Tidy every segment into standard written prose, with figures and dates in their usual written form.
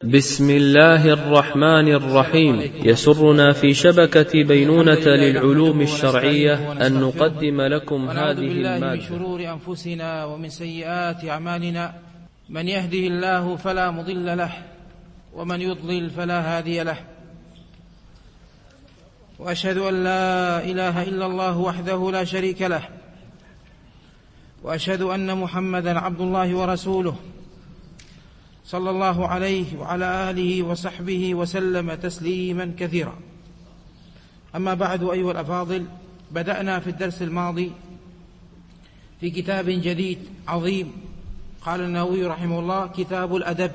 بسم الله الرحمن الرحيم. يسرنا في شبكة بينونة للعلوم الشرعية أن نقدم لكم هذه المادة. من شرور أنفسنا ومن سيئات أعمالنا، من يهده الله فلا مضل له ومن يضلل فلا هادي له، وأشهد أن لا إله إلا الله وحده لا شريك له، وأشهد أن محمدا عبد الله ورسوله صلى الله عليه وعلى آله وصحبه وسلم تسليما كثيرا. أما بعد، أيها الأفاضل، بدأنا في الدرس الماضي في كتاب جديد عظيم، قال النووي رحمه الله: كتاب الأدب،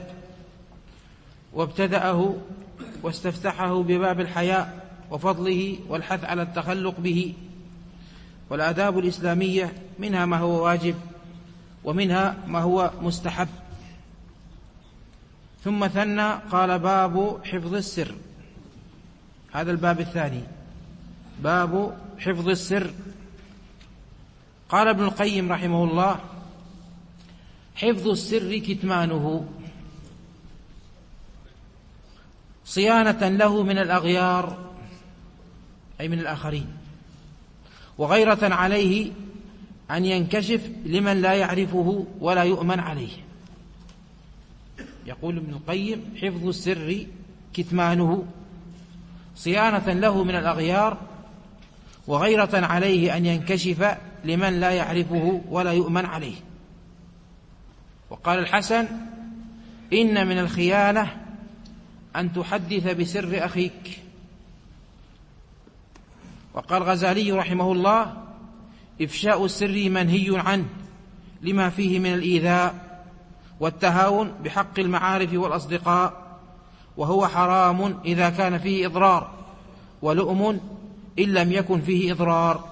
وابتدأه واستفتحه بباب الحياء وفضله والحث على التخلق به، والآداب الإسلامية منها ما هو واجب ومنها ما هو مستحب. ثم ثنى قال: باب حفظ السر. هذا الباب الثاني، باب حفظ السر. قال ابن القيم رحمه الله: حفظ السر كتمانه، صيانة له من الأغيار أي من الآخرين، وغيرة عليه أن ينكشف لمن لا يعرفه ولا يؤمن عليه. يقول ابن القيم: حفظ السر كتمانه، صيانة له من الأغيار، وغيرة عليه أن ينكشف لمن لا يعرفه ولا يؤمن عليه. وقال الحسن: إن من الخيانة أن تحدث بسر أخيك. وقال الغزالي رحمه الله: إفشاء السر منهي عنه لما فيه من الإيذاء والتهاون بحق المعارف والأصدقاء، وهو حرام إذا كان فيه إضرار، ولؤم إن لم يكن فيه إضرار.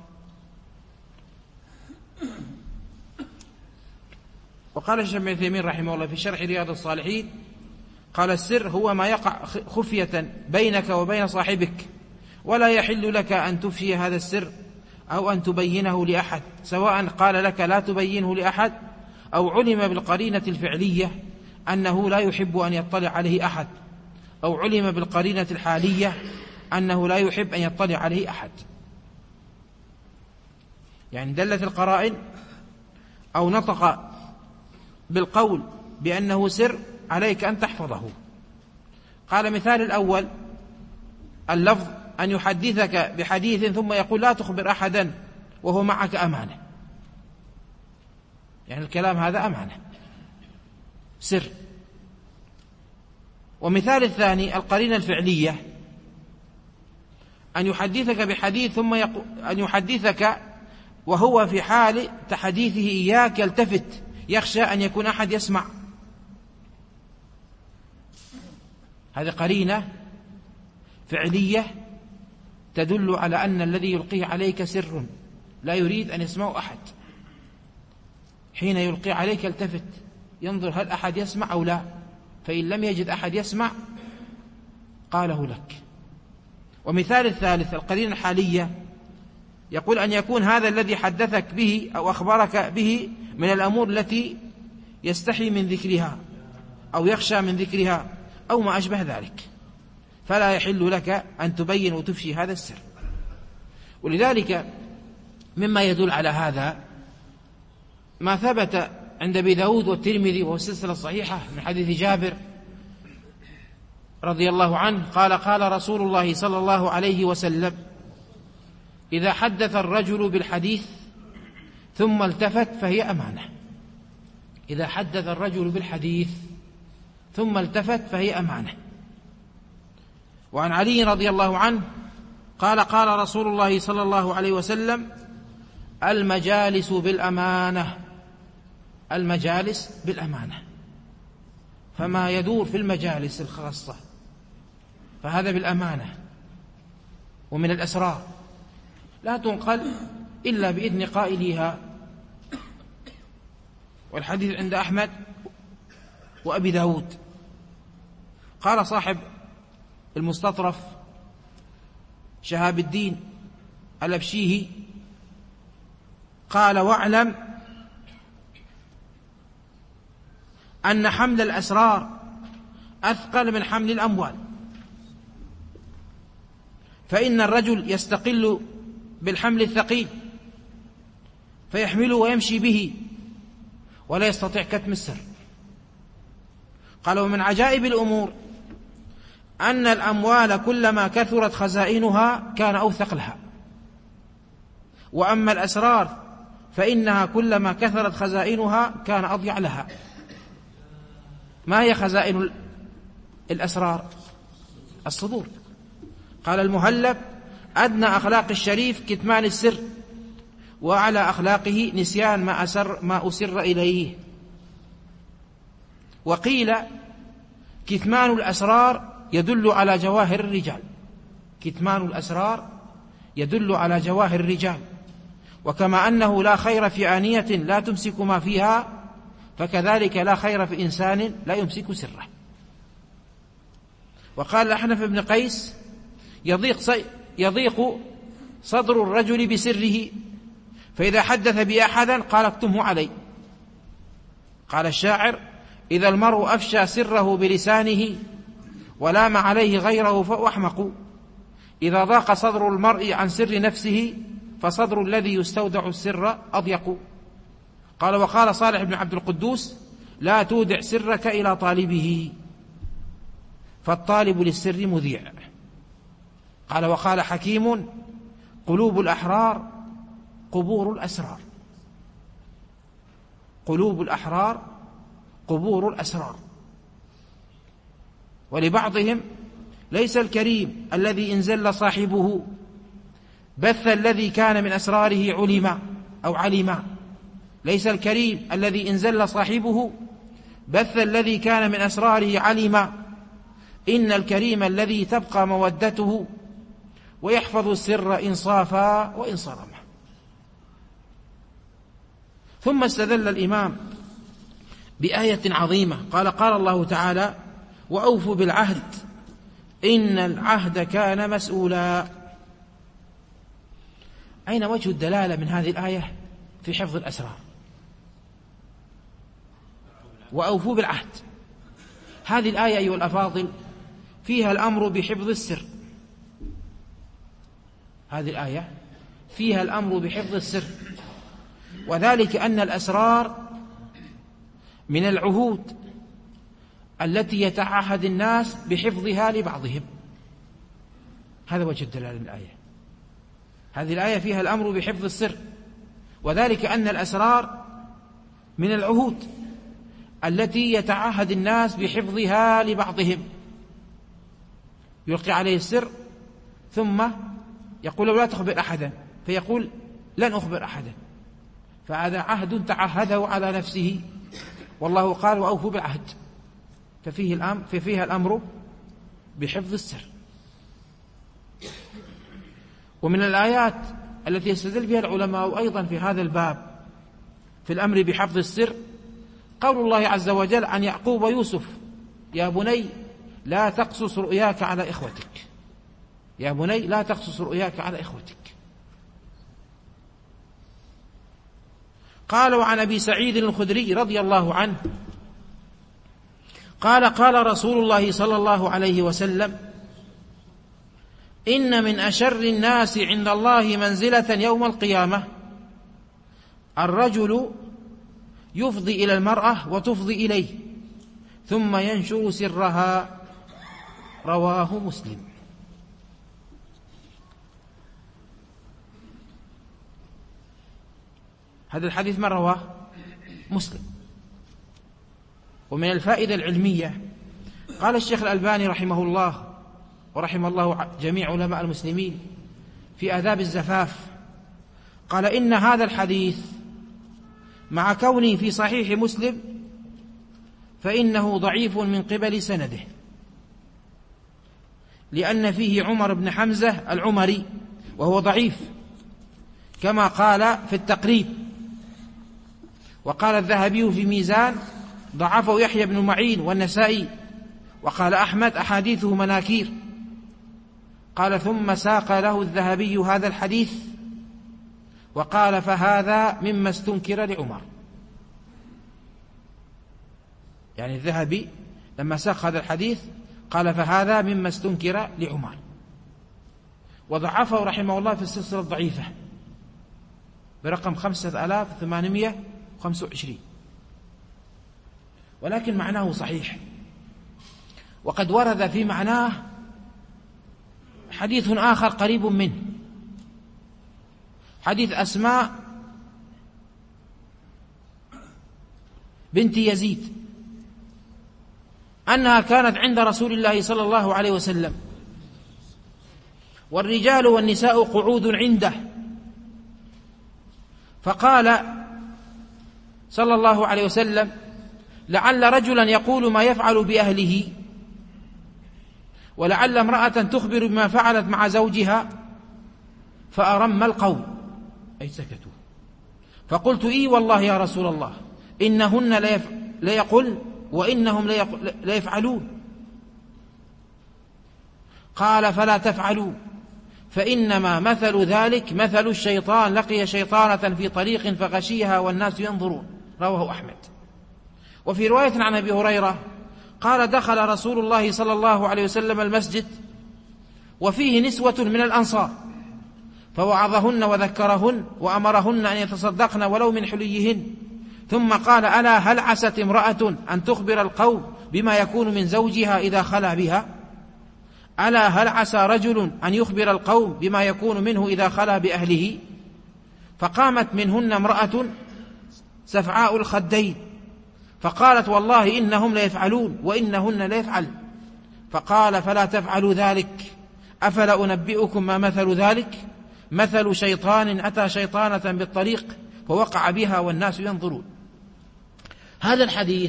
وقال الشيخ ابن عثيمين رحمه الله في شرح رياض الصالحين: قال: السر هو ما يقع خفية بينك وبين صاحبك، ولا يحل لك أن تفشي هذا السر أو أن تبينه لأحد، سواء قال لك لا تبينه لأحد أو علم بالقرينة الفعلية أنه لا يحب أن يطلع عليه أحد، أو علم بالقرينة الحالية أنه لا يحب أن يطلع عليه أحد. يعني دلت القرائن أو نطق بالقول بأنه سر، عليك أن تحفظه. قال: مثال الأول اللفظ أن يحدثك بحديث ثم يقول لا تخبر أحدا وهو معك أمانة، يعني الكلام هذا أمانة، سر. ومثال الثاني القرينة الفعلية، أن يحدثك بحديث ثم أن يحدثك وهو في حال تحديثه إياك يلتفت يخشى أن يكون أحد يسمع، هذه قرينة فعلية تدل على أن الذي يلقيه عليك سر لا يريد أن يسمعه أحد. حين يلقي عليك يلتفت ينظر هل أحد يسمع أو لا، فإن لم يجد أحد يسمع قاله لك. ومثال الثالث القرينة الحالية، يقول أن يكون هذا الذي حدثك به أو أخبرك به من الأمور التي يستحي من ذكرها أو يخشى من ذكرها أو ما أشبه ذلك، فلا يحل لك أن تبين وتفشي هذا السر. ولذلك مما يدل على هذا ما ثبت عند أبي داود والترمذي وهو السلسلة الصحيحة من حديث جابر رضي الله عنه قال: قال رسول الله صلى الله عليه وسلم: إذا حدث الرجل بالحديث ثم التفت فهي أمانة. إذا حدث الرجل بالحديث ثم التفت فهي أمانة. وعن علي رضي الله عنه قال: قال رسول الله صلى الله عليه وسلم: المجالس بالأمانة، المجالس بالأمانة. فما يدور في المجالس الخاصة فهذا بالأمانة ومن الأسرار، لا تنقل إلا بإذن قائلها. والحديث عند أحمد وأبي داود. قال صاحب المستطرف شهاب الدين الأبشيهي قال: واعلم أن حمل الأسرار أثقل من حمل الأموال، فإن الرجل يستقل بالحمل الثقيل فيحمله ويمشي به ولا يستطيع كتم السر. قال: ومن عجائب الأمور أن الأموال كلما كثرت خزائنها كان أوثق لها، وأما الأسرار فإنها كلما كثرت خزائنها كان أضيع لها. ما هي خزائن الأسرار؟ الصدور. قال المهلب: أدنى أخلاق الشريف كتمان السر، وأعلى أخلاقه نسيان ما أسر إليه. وقيل: كتمان الأسرار يدل على جواهر الرجال. كتمان الأسرار يدل على جواهر الرجال، وكما أنه لا خير في آنية لا تمسك ما فيها، فكذلك لا خير في إنسان لا يمسك سره. وقال الأحنف بن قيس: يضيق صدر الرجل بسره، فإذا حدث بأحدا قال: اكتمه علي. قال الشاعر: إذا المرء أفشى سره بلسانه ولام عليه غيره فهو أحمق. إذا ضاق صدر المرء عن سر نفسه فصدر الذي يستودع السر أضيق. قال: وقال صالح بن عبد القدوس: لا تودع سرك إلى طالبه، فالطالب للسر مذيع. قال: وقال حكيم: قلوب الأحرار قبور الأسرار. قلوب الأحرار قبور الأسرار. ولبعضهم: ليس الكريم الذي إن زل صاحبه بث الذي كان من أسراره علما أو علما. ليس الكريم الذي إن زل صاحبه بث الذي كان من أسراره علما. إن الكريم الذي تبقى مودته ويحفظ السر إن صافا وإن صرم. ثم استدل الإمام بآية عظيمة، قال الله تعالى: وأوفوا بالعهد إن العهد كان مسؤولا. أين وجه الدلالة من هذه الآية في حفظ الأسرار؟ وأوفوا بالعهد. هذه الآية أيها الأفاضل فيها الأمر بحفظ السر. هذه الآية فيها الأمر بحفظ السر، وذلك أن الأسرار من العهود التي يتعهد الناس بحفظها لبعضهم. هذا وجه الدلالة من الآية. هذه الآية فيها الأمر بحفظ السر، وذلك أن الأسرار من العهود التي يتعهد الناس بحفظها لبعضهم. يلقي عليه السر ثم يقول: لا تخبر أحدا، فيقول: لن أخبر أحدا. فهذا عهد تعهده على نفسه، والله قال: وأوفوا بالعهد. ففيها الأمر بحفظ السر. ومن الآيات التي يستدل بها العلماء أيضا في هذا الباب في الأمر بحفظ السر قول الله عز وجل عن يعقوب ويوسف: يا بني لا تقصص رؤياك على إخوتك. يا بني لا تقصص رؤياك على إخوتك. قالوا عن أبي سعيد الخدري رضي الله عنه قال: قال رسول الله صلى الله عليه وسلم: إن من أشر الناس عند الله منزلة يوم القيامة الرجل يفضي إلى المرأة وتفضي إليه ثم ينشر سرها. رواه مسلم. هذا الحديث من رواه؟ مسلم. ومن الفائدة العلمية قال الشيخ الألباني رحمه الله ورحم الله جميع علماء المسلمين في آداب الزفاف، قال: إن هذا الحديث مع كونه في صحيح مسلم فإنه ضعيف من قبل سنده، لأن فيه عمر بن حمزة العمري وهو ضعيف كما قال في التقريب. وقال الذهبي في ميزان: ضعفه يحيى بن معين والنسائي. وقال أحمد: أحاديثه مناكير. قال: ثم ساق له الذهبي هذا الحديث وقال: فهذا مما استنكر لعمر. يعني الذهبي لما ساق هذا الحديث قال فهذا مما استنكر لعمر، وضعفه رحمه الله في السلسلة الضعيفة برقم 5825، ولكن معناه صحيح. وقد ورد في معناه حديث آخر قريب منه، حديث أسماء بنت يزيد أنها كانت عند رسول الله صلى الله عليه وسلم، والرجال والنساء قعود عنده، فقال صلى الله عليه وسلم لعل رجلا يقول ما يفعل بأهله، ولعل امرأة تخبر بما فعلت مع زوجها، فأرم القوم أي سكتوا. فقلت إي والله يا رسول الله إنهن لا يقل وإنهم لا يفعلون. قال فلا تفعلوا، فإنما مثل ذلك مثل الشيطان لقي شيطانة في طريق فغشيها والناس ينظرون، رواه أحمد. وفي رواية عن أبي هريرة قال دخل رسول الله صلى الله عليه وسلم المسجد وفيه نسوة من الأنصار، فوعظهن وذكرهن وأمرهن أن يتصدقن ولو من حليهن، ثم قال ألا هل عست امرأة أن تخبر القوم بما يكون من زوجها إذا خلا بها؟ ألا هل عسى رجل أن يخبر القوم بما يكون منه إذا خلا بأهله؟ فقامت منهن امرأة سفعاء الخدين فقالت والله إنهم لا يفعلون وإنهن لا يفعل. فقال فلا تفعلوا ذلك، أفلا أنبئكم ما مثل ذلك؟ مثل شيطان أتى شيطانة بالطريق فوقع بها والناس ينظرون. هذا الحديث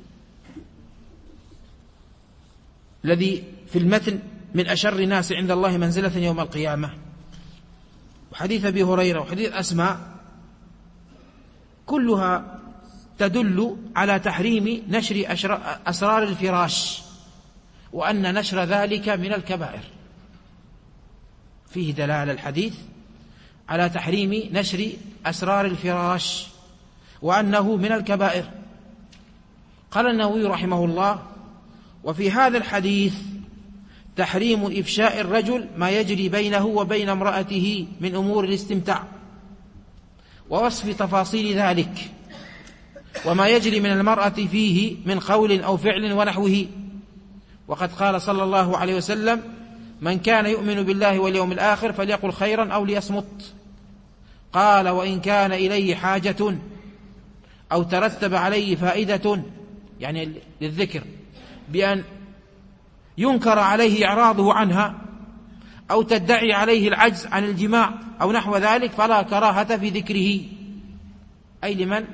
الذي في المتن من أشر الناس عند الله منزلة يوم القيامة، وحديث أبي هريرة وحديث أسماء، كلها تدل على تحريم نشر أسرار الفراش، وأن نشر ذلك من الكبائر. فيه دلالة الحديث على تحريم نشر أسرار الفراش وأنه من الكبائر. قال النووي رحمه الله وفي هذا الحديث تحريم إفشاء الرجل ما يجري بينه وبين امرأته من أمور الاستمتاع، ووصف تفاصيل ذلك، وما يجري من المرأة فيه من قول أو فعل ونحوه. وقد قال صلى الله عليه وسلم من كان يؤمن بالله واليوم الآخر فليقل خيرا أو ليصمت. قال وإن كان إليه حاجة أو ترتب عليه فائدة، يعني للذكر، بأن ينكر عليه إعراضه عنها أو تدعي عليه العجز عن الجماع أو نحو ذلك، فلا كراهة في ذكره، أي لمن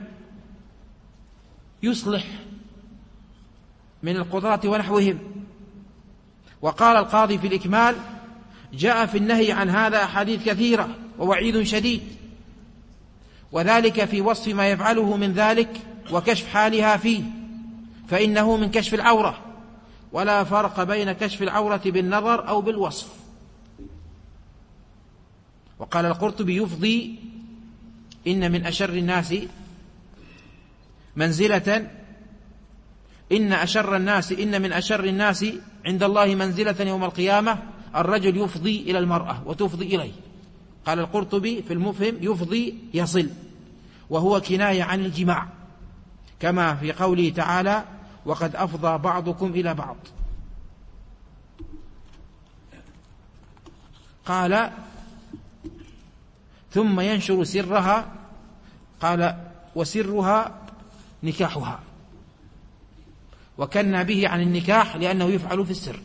يصلح من القضاة ونحوهم. وقال القاضي في الإكمال جاء في النهي عن هذا أحاديث كثيرة ووعيد شديد، وذلك في وصف ما يفعله من ذلك وكشف حالها فيه، فإنه من كشف العورة، ولا فرق بين كشف العورة بالنظر أو بالوصف. وقال القرطبي يفضي إن من أشر الناس منزلة إن من أشر الناس عند الله منزلة يوم القيامة الرجل يفضي إلى المرأة وتفضي إليه. قال القرطبي في المفهم يفضي يصل، وهو كناية عن الجماع، كما في قوله تعالى وقد أفضى بعضكم إلى بعض. قال ثم ينشر سرها، قال وسرها نكاحها، وكنا به عن النكاح لأنه يفعل في السر.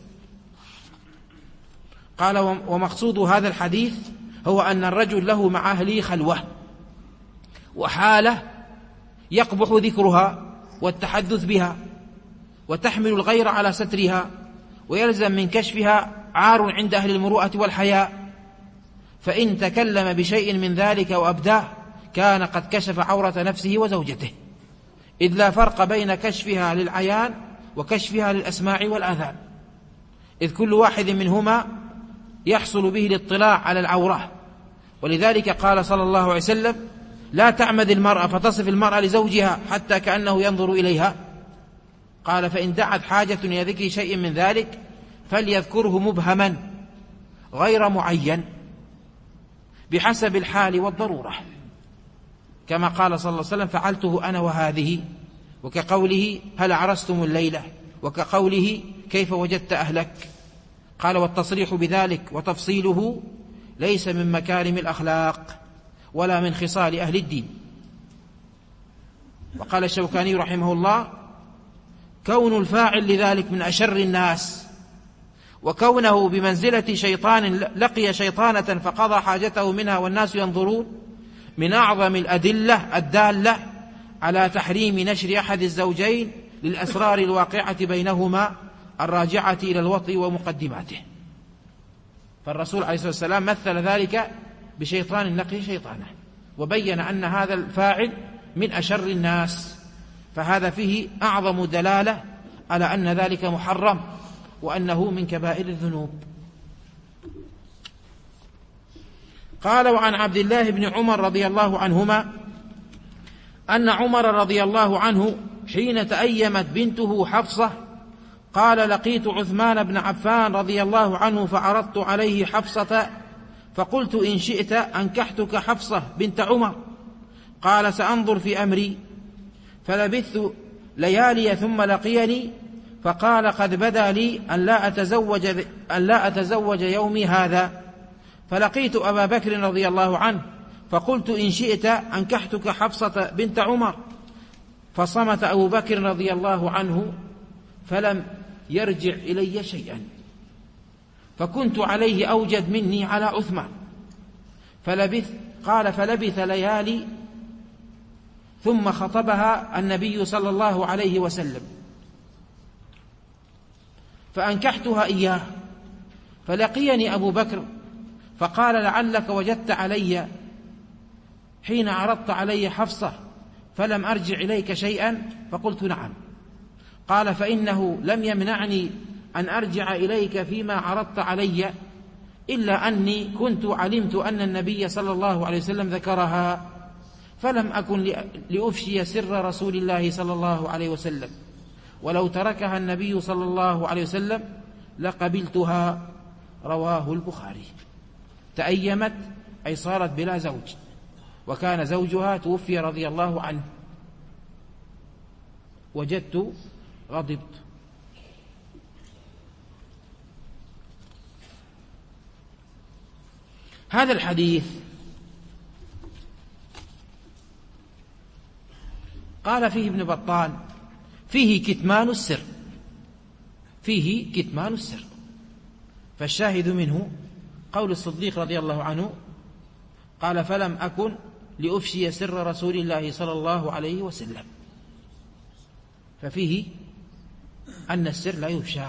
قال ومقصود هذا الحديث هو أن الرجل له مع أهله خلوة وحالة يقبح ذكرها والتحدث بها، وتحمل الغير على سترها، ويلزم من كشفها عار عند أهل المروءة والحياء، فإن تكلم بشيء من ذلك وأبداه كان قد كشف عورة نفسه وزوجته، إذ لا فرق بين كشفها للعيان وكشفها للأسماع والآذان، إذ كل واحد منهما يحصل به الاطلاع على العورة. ولذلك قال صلى الله عليه وسلم لا تعمد المرأة فتصف المرأة لزوجها حتى كأنه ينظر إليها. قال فإن دعت حاجة إلى ذكر شيء من ذلك فليذكره مبهما غير معين بحسب الحال والضرورة، كما قال صلى الله عليه وسلم فعلته أنا وهذه، وكقوله هل عرستم الليلة، وكقوله كيف وجدت أهلك. قال والتصريح بذلك وتفصيله ليس من مكارم الأخلاق ولا من خصال أهل الدين. وقال الشوكاني رحمه الله كون الفاعل لذلك من أشر الناس، وكونه بمنزلة شيطان لقي شيطانة فقضى حاجته منها والناس ينظرون، من أعظم الأدلة الدالة على تحريم نشر أحد الزوجين للأسرار الواقعة بينهما الراجعة إلى الوطء ومقدماته. فالرسول عليه الصلاة والسلام مثل ذلك بشيطان لقي شيطانه، وبين أن هذا الفاعل من أشر الناس، فهذا فيه أعظم دلالة على أن ذلك محرم وأنه من كبائر الذنوب. قال وعن عبد الله بن عمر رضي الله عنهما أن عمر رضي الله عنه حين تأيمت بنته حفصة قال لقيت عثمان بن عفان رضي الله عنه فعرضت عليه حفصة فقلت إن شئت أنكحتك حفصة بنت عمر، قال سأنظر في أمري، فلبثت ليالي ثم لقيني فقال قد بدا لي أن لا أتزوج يومي هذا، فلقيت أبا بكر رضي الله عنه فقلت إن شئت أنكحتك حفصة بنت عمر، فصمت أبو بكر رضي الله عنه فلم يرجع إلي شيئا، فكنت عليه أوجد مني على عثمان، فلبث ليالي ثم خطبها النبي صلى الله عليه وسلم فأنكحتها إياه، فلقيني أبو بكر فقال لعلك وجدت علي حين عرضت علي حفصة فلم أرجع إليك شيئا، فقلت نعم، قال فإنه لم يمنعني أن أرجع إليك فيما عرضت علي إلا أني كنت علمت أن النبي صلى الله عليه وسلم ذكرها، فلم أكن لأفشي سر رسول الله صلى الله عليه وسلم، ولو تركها النبي صلى الله عليه وسلم لقبلتها. رواه البخاري. تأيمت أي صارت بلا زوج، وكان زوجها توفي رضي الله عنه. وجدت غضبت. هذا الحديث قال فيه ابن بطال فيه كتمان السر، فيه كتمان السر، فالشاهد منه قول الصديق رضي الله عنه قال فلم أكن لأفشي سر رسول الله صلى الله عليه وسلم، ففيه أن السر لا يفشى.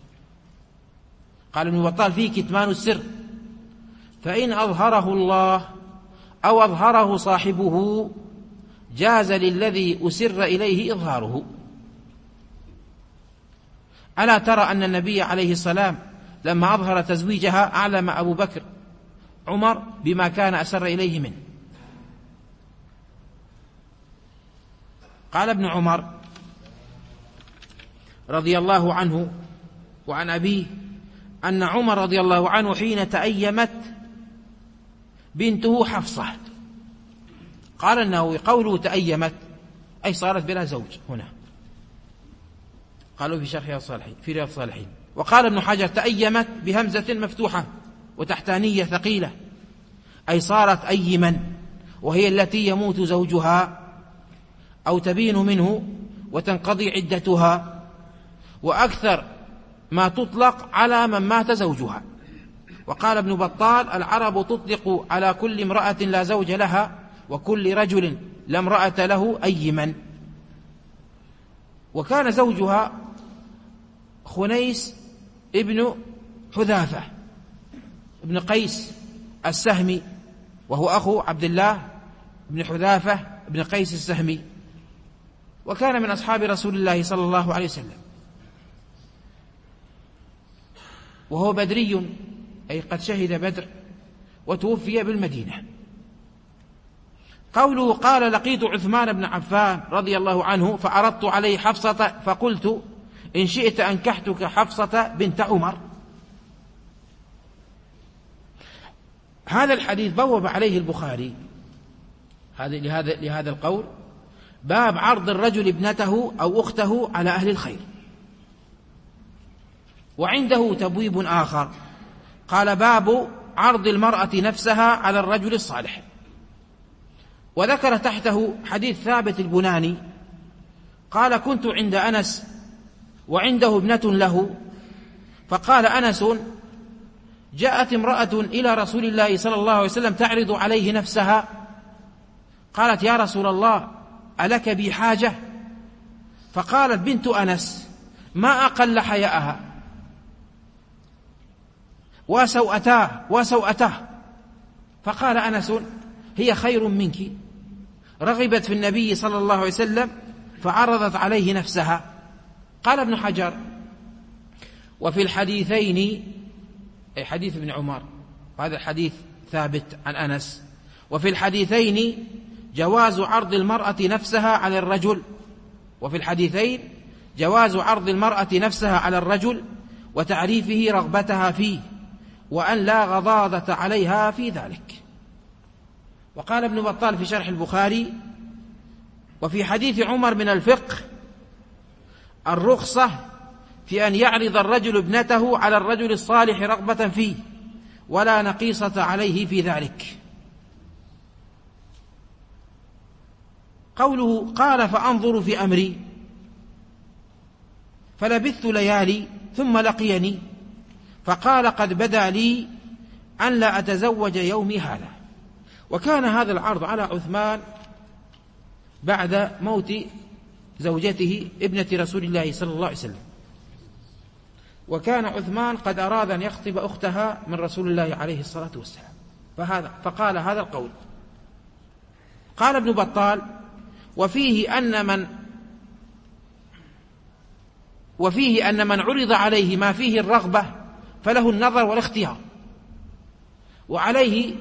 قال ابن بطال فيه كتمان السر، فإن أظهره الله أو أظهره صاحبه جاز للذي أسر إليه إظهاره. ألا ترى أن النبي عليه السلام لما أظهر تزويجها أعلم أبو بكر عمر بما كان أسر إليه منه. قال ابن عمر رضي الله عنه وعن أبيه أن عمر رضي الله عنه حين تأيمت بنته حفصة، قال النووي قوله تأيمت أي صارت بلا زوج هنا، قالوا في شرح في رياض الصالحين. وقال ابن حجر تأيمت بهمزة مفتوحة وتحتانية ثقيلة، أي صارت أيما، وهي التي يموت زوجها أو تبين منه وتنقضي عدتها، وأكثر ما تطلق على من مات زوجها. وقال ابن بطال العرب تطلق على كل امرأة لا زوج لها وكل رجل لا امرأة له أيما. وكان زوجها خنيس ابن حذافة ابن قيس السهمي، وهو أخو عبد الله بن حذافة ابن قيس السهمي، وكان من أصحاب رسول الله صلى الله عليه وسلم، وهو بدري أي قد شهد بدر وتوفي بالمدينة. قوله قال لقيت عثمان بن عفان رضي الله عنه فعرضت عليه حفصة فقلت إن شئت أنكحتك حفصة بنت عمر. هذا الحديث بوب عليه البخاري لهذا القول باب عرض الرجل ابنته أو أخته على أهل الخير. وعنده تبويب آخر قال باب عرض المرأة نفسها على الرجل الصالح، وذكر تحته حديث ثابت البناني قال كنت عند أنس وعنده ابنة له، فقال أنس جاءت امرأة إلى رسول الله صلى الله عليه وسلم تعرض عليه نفسها، قالت يا رسول الله ألك بي حاجة؟ فقالت بنت أنس ما أقل حياءها وسوءتاه. فقال أنس هي خير منك، رغبت في النبي صلى الله عليه وسلم فعرضت عليه نفسها. قال ابن حجر وفي الحديثين، أي حديث ابن عمر وهذا الحديث ثابت عن أنس، وفي الحديثين جواز عرض المرأة نفسها على الرجل، وفي الحديثين جواز عرض المرأة نفسها على الرجل وتعريفه رغبتها فيه وأن لا غضاضة عليها في ذلك. وقال ابن بطال في شرح البخاري وفي حديث عمر من الفقه الرخصة في أن يعرض الرجل ابنته على الرجل الصالح رغبة فيه ولا نقيصة عليه في ذلك. قوله قال فأنظر في أمري فلبثت ليالي ثم لقيني فقال قد بدا لي أن لا أتزوج يومي هذا. وكان هذا العرض على عثمان بعد موت زوجته ابنة رسول الله صلى الله عليه وسلم، وكان عثمان قد أراد أن يخطب أختها من رسول الله عليه الصلاة والسلام، فقال هذا القول. قال ابن بطال وفيه أن من عرض عليه ما فيه الرغبة فله النظر والاختيار، وعليه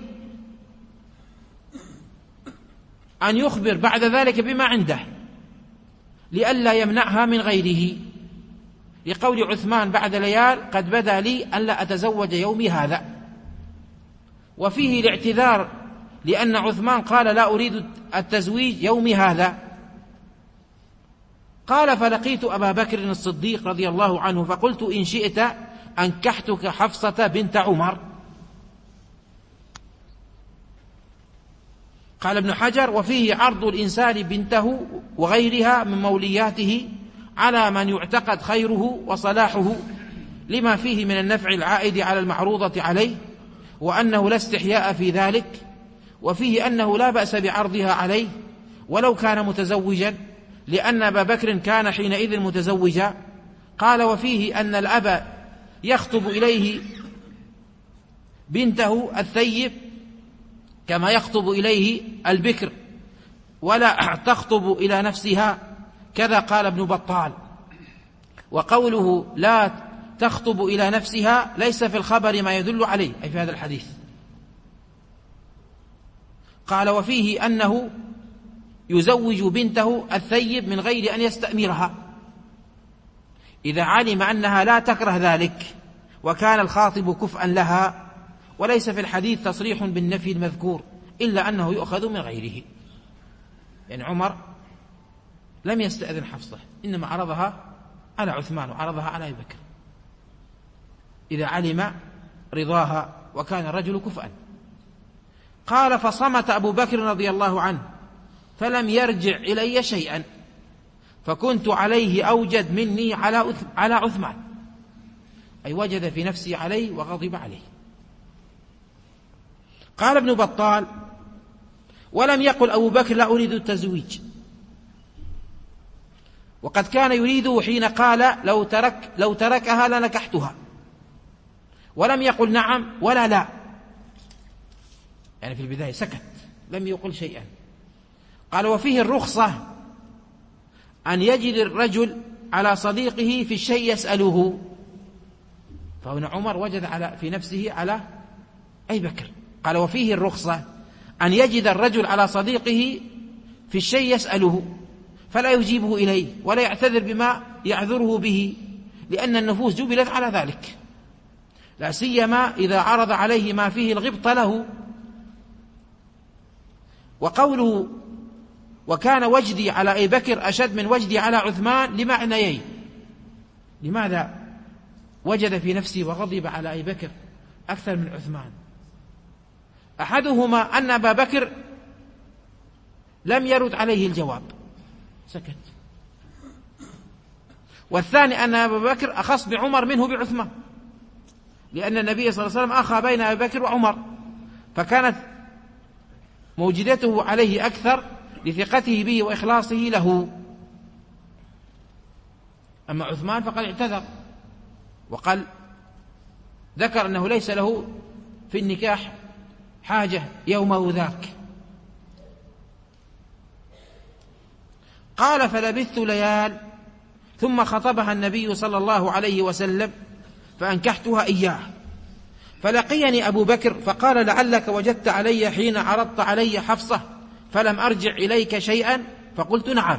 أن يخبر بعد ذلك بما عنده لئلا يمنعها من غيره، لقول عثمان بعد ليال قد بدا لي ألا أتزوج يومي هذا. وفيه الاعتذار لأن عثمان قال لا أريد التزويج يومي هذا. قال فلقيت أبا بكر الصديق رضي الله عنه فقلت إن شئت أنكحتك حفصة بنت عمر. قال ابن حجر وفيه عرض الإنسان بنته وغيرها من مولياته على من يعتقد خيره وصلاحه لما فيه من النفع العائد على المعروضة عليه، وأنه لا استحياء في ذلك. وفيه أنه لا بأس بعرضها عليه ولو كان متزوجا لأن أبا بكر كان حينئذ متزوجا. قال وفيه أن الأب يخطب إليه بنته الثيب كما يخطب إليه البكر ولا تخطب إلى نفسها، كذا قال ابن بطال. وقوله لا تخطب إلى نفسها ليس في الخبر ما يدل عليه، أي في هذا الحديث. قال وفيه أنه يزوج بنته الثيب من غير أن يستأمرها إذا علم أنها لا تكره ذلك وكان الخاطب كفءا لها، وليس في الحديث تصريح بالنفي المذكور إلا أنه يؤخذ من غيره. يعني عمر لم يستأذن حفصة، إنما عرضها على عثمان وعرضها على أبي بكر إذا علم رضاها وكان الرجل كفءا. قال فصمت أبو بكر رضي الله عنه فلم يرجع إلي شيئا فكنت عليه أوجد مني على عثمان، أي وجد في نفسي عليه وغضب عليه. قال ابن بطال ولم يقل أبو بكر لا أريد التزويج، وقد كان يريده حين قال لو تركها لنكحتها، ولم يقل نعم ولا لا، يعني في البداية سكت لم يقل شيئا. قال وفيه الرخصة أن يجد الرجل على صديقه في الشيء يسأله، فهنا عمر وجد في نفسه على أبي بكر. قال وفيه الرخصة أن يجد الرجل على صديقه في الشيء يسأله فلا يجيبه إليه ولا يعتذر بما يعذره به، لأن النفوس جبلت على ذلك، لا سيما إذا عرض عليه ما فيه الغبط له. وقوله وكان وجدي على أبي بكر أشد من وجدي على عثمان لمعنيين. لماذا وجد في نفسه وغضب على أبي بكر أكثر من عثمان؟ أحدهما أن أبا بكر لم يرد عليه الجواب، سكت. والثاني أن أبا بكر أخص بعمر منه بعثمان، لأن النبي صلى الله عليه وسلم أخى بين أبي بكر وعمر، فكانت موجدته عليه أكثر لثقته به وإخلاصه له. أما عثمان فقد اعتذر وقال، ذكر أنه ليس له في النكاح حاجة يومه ذاك. قال فلبثت ليال ثم خطبها النبي صلى الله عليه وسلم فأنكحتها إياه، فلقيني أبو بكر فقال لعلك وجدت علي حين عرضت علي حفصة فلم أرجع إليك شيئا؟ فقلت نعم.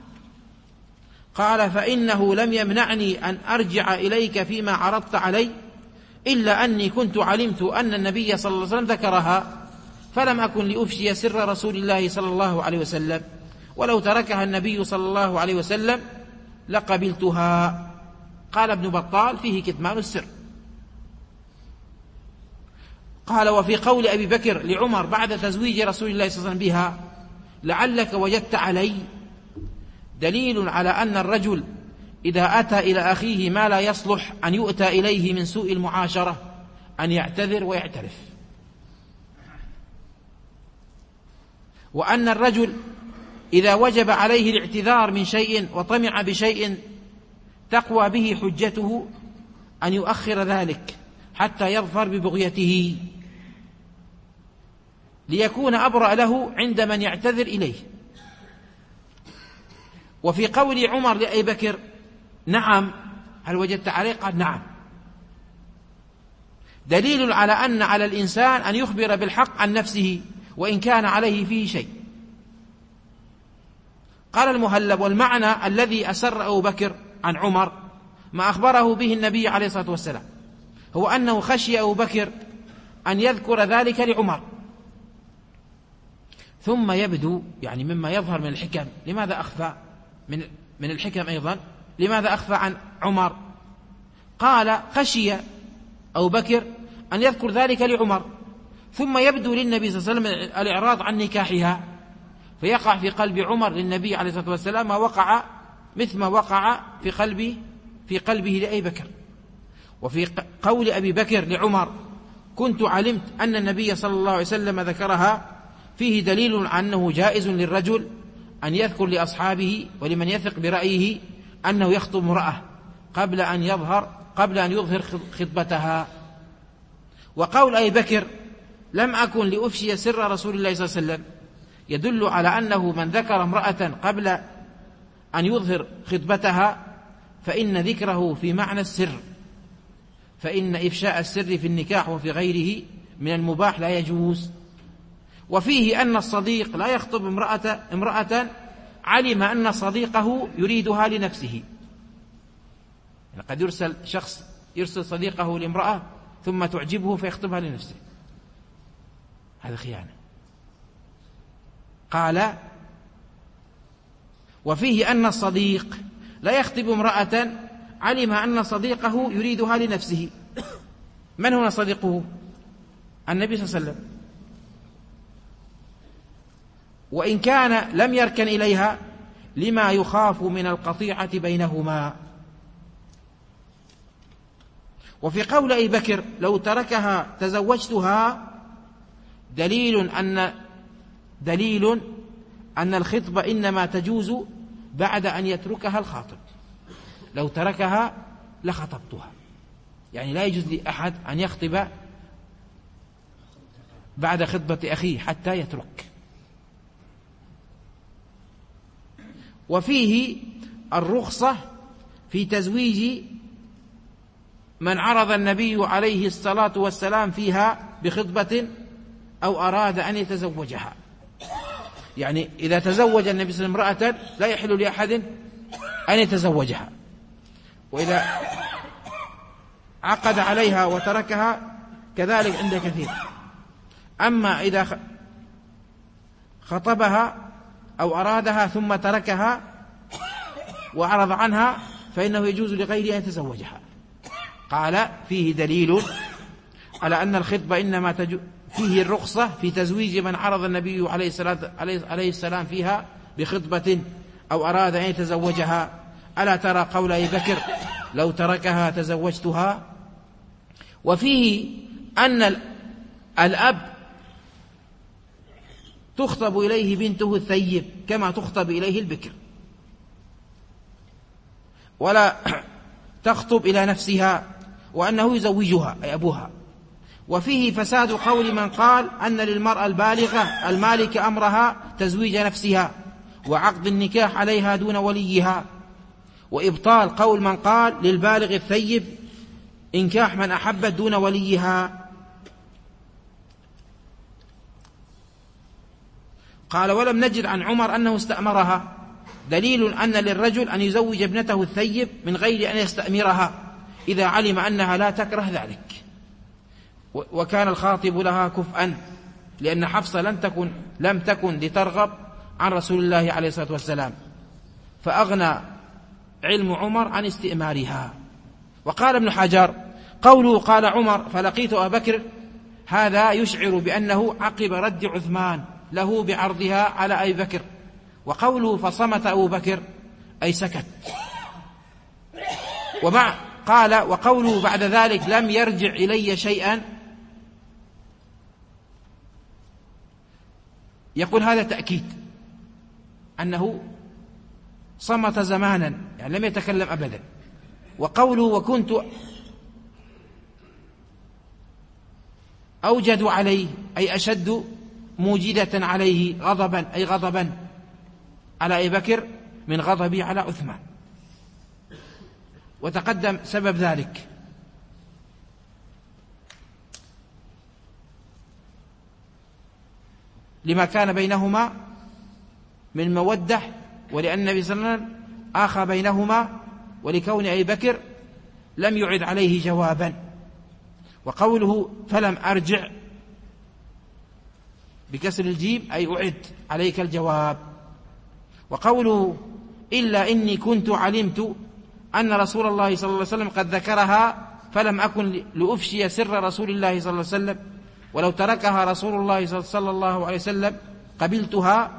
قال فإنه لم يمنعني أن أرجع إليك فيما عرضت علي إلا أني كنت علمت أن النبي صلى الله عليه وسلم ذكرها، فلم أكن لأفشي سر رسول الله صلى الله عليه وسلم، ولو تركها النبي صلى الله عليه وسلم لقبلتها. قال ابن بطال فيه كتمان السر. قال وفي قول أبي بكر لعمر بعد تزويج رسول الله صلى الله عليه وسلم بها لعلك وجدت علي دليل على أن الرجل إذا أتى إلى أخيه ما لا يصلح أن يؤتى إليه من سوء المعاشرة أن يعتذر ويعترف، وأن الرجل إذا وجب عليه الاعتذار من شيء وطمع بشيء تقوى به حجته أن يؤخر ذلك حتى يظفر ببغيته ليكون أبرأ له عند من يعتذر إليه. وفي قول عمر لأبي بكر نعم هل وجدت عليه؟ قال نعم، دليل على أن على الإنسان أن يخبر بالحق عن نفسه وإن كان عليه فيه شيء. قال المهلب والمعنى الذي أسر أبو بكر عن عمر ما أخبره به النبي عليه الصلاة والسلام هو أنه خشي أبو بكر أن يذكر ذلك لعمر. ثم يبدو يعني مما يظهر من الحكم، لماذا أخفى من الحكم أيضا لماذا أخفى عن عمر؟ قال خشي أبو بكر أن يذكر ذلك لعمر، ثم يبدو للنبي صلى الله عليه وسلم الإعراض عن نكاحها، فيقع في قلب عمر للنبي عليه الصلاة والسلام ما وقع مثل ما وقع في قلبه لأبي بكر. وفي قول أبي بكر لعمر كنت علمت أن النبي صلى الله عليه وسلم ذكرها فيه دليل أنه جائز للرجل أن يذكر لأصحابه ولمن يثق برأيه أنه يخطب امرأة قبل أن يظهر خطبتها. وقول أبي بكر لم أكن لأفشي سر رسول الله صلى الله عليه وسلم يدل على أنه من ذكر امرأة قبل أن يظهر خطبتها فإن ذكره في معنى السر، فإن إفشاء السر في النكاح وفي غيره من المباح لا يجوز. وفيه أن الصديق لا يخطب امرأة علم أن صديقه يريدها لنفسه، يعني قد يرسل شخص يرسل صديقه لامرأة ثم تعجبه فيخطبها لنفسه، هذا خيانة. قال وفيه أن الصديق لا يخطب امرأة علم أن صديقه يريدها لنفسه. من هنا صديقه؟ النبي صلى الله عليه وسلم، وإن كان لم يركن إليها لما يخاف من القطيعة بينهما. وفي قول أبي بكر لو تركها تزوجتها دليل أن الخطبة إنما تجوز بعد أن يتركها الخاطب، لو تركها لخطبتها، يعني لا يجوز لأحد أن يخطب بعد خطبة أخيه حتى يترك. وفيه الرخصة في تزويج من عرض النبي عليه الصلاة والسلام فيها بخطبة أو أراد أن يتزوجها، يعني إذا تزوج النبي صلى الله عليه وسلم امرأة لا يحل لأحد أن يتزوجها وإذا عقد عليها وتركها كذلك عند كثير. أما إذا خطبها أو أرادها ثم تركها وأعرض عنها فإنه يجوز لغيره أن يتزوجها. قال فيه دليل على أن الخطبة إنما فيه الرخصة في تزويج من عرض النبي عليه السلام فيها بخطبة أو أراد أن يتزوجها. ألا ترى قول أبي بكر لو تركها تزوجتها؟ وفيه أن الأب تخطب إليه بنته الثيب كما تخطب إليه البكر، ولا تخطب إلى نفسها، وأنه يزوجها أي أبوها. وفيه فساد قول من قال أن للمرأة البالغة المالكة أمرها تزويج نفسها وعقد النكاح عليها دون وليها، وإبطال قول من قال للبالغ الثيب إنكاح من أحبت دون وليها. قال ولم نجد عن عمر أنه استأمرها، دليل أن للرجل أن يزوج ابنته الثيب من غير أن يستأمرها إذا علم أنها لا تكره ذلك. وكان الخاطب لها كفءا، لأن حفصة لم تكن لترغب عن رسول الله عليه الصلاة والسلام، فأغنى علم عمر عن استئمارها. وقال ابن حجر قوله قال عمر فلقيت أبا بكر هذا يشعر بأنه عقب رد عثمان له بعرضها على أبي بكر، وقوله فصمت أبو بكر أي سكت. قال وقوله بعد ذلك لم يرجع إلي شيئا، يقول هذا تأكيد أنه صمت زمانا، يعني لم يتكلم أبدا. وقوله وكنت أوجد عليه أي أشد موجدة عليه غضبا أي غضبا على أبي بكر من غضبي على عثمان. وتقدم سبب ذلك. لما كان بينهما من مودة، ولأن النبي صلى الله عليه وسلم آخى بينهما، ولكون أبي بكر لم يعد عليه جوابا. وقوله فلم أرجع بكسر الجيم أي أعد عليك الجواب. وقوله إلا إني كنت علمت أن رسول الله صلى الله عليه وسلم قد ذكرها فلم أكن لأفشي سر رسول الله صلى الله عليه وسلم، ولو تركها رسول الله صلى الله عليه وسلم قبلتها.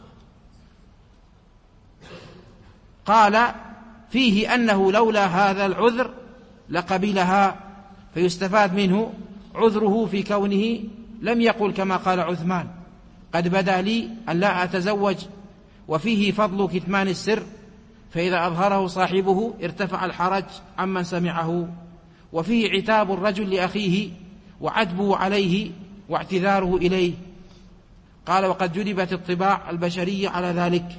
قال فيه أنه لولا هذا العذر لقبلها، فيستفاد منه عذره في كونه لم يقل كما قال عثمان قد بدا لي أن لا أتزوج. وفيه فضل كتمان السر، فإذا أظهره صاحبه ارتفع الحرج عمن سمعه. وفيه عتاب الرجل لأخيه وعتبه عليه واعتذاره إليه. قال وقد جلبت الطباع البشرية على ذلك.